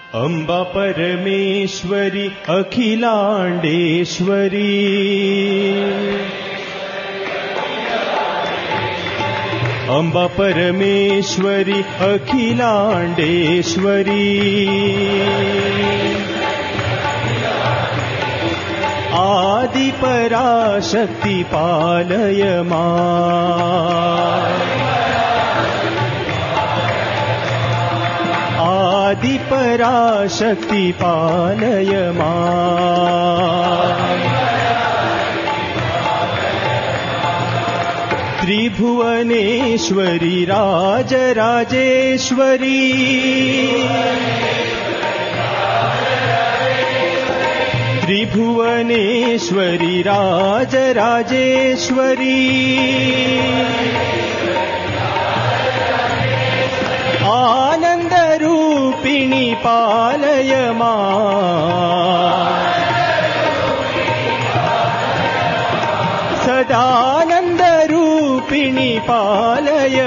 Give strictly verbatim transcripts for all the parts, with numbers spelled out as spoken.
अम्बा परमेश्वरी अखिलांडेश्वरी अम्बा परमेश्वरी अखिलांडेश्वरी आदि पराशक्ति पालय मां आदि पराशक्ति पालय मां त्रिभुवनेश्वरी राजराजेश्वरी त्रिभुवनेश्वरी राजराजेश्वरी आनन्दरूपिणी पालय मां सदानन्दरूपिणी पालय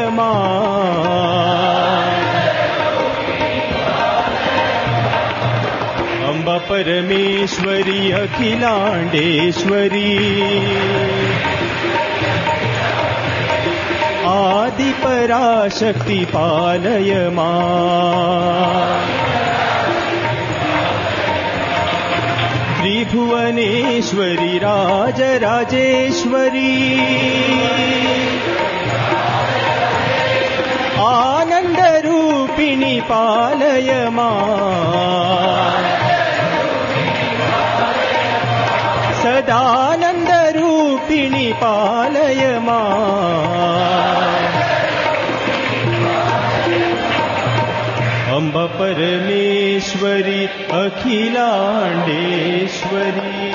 मां अम्बा परमेश्वरी अखिलांडेश्वरी आदि पराशक्ति पालय मां त्रिभुवनेश्वरी राजराजेश्वरी आनन्दरूपिणी पालय मां सदानन्दरूपिणी पालय मां अम्बा परमेश्वरी अखिलांडेश्वरी।